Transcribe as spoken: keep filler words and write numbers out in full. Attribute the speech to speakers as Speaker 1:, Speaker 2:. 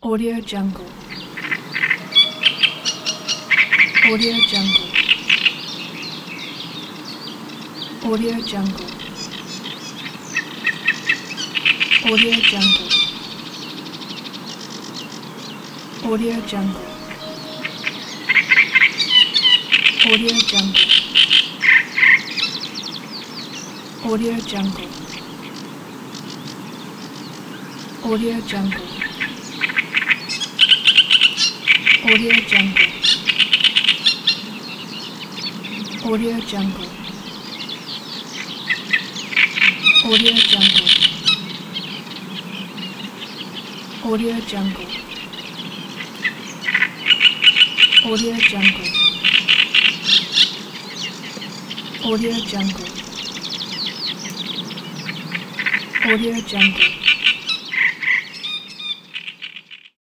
Speaker 1: Audio Jungle. Audio Jungle. Audio Jungle. Audio Jungle. Audio Jungle. Audio Jungle. Audio Jungle. Audio Jungle. Audio Jungle. Audio Jungle. Audio Jungle. Audio Jungle. Audio Jungle. Audio Jungle. Audio Jungle.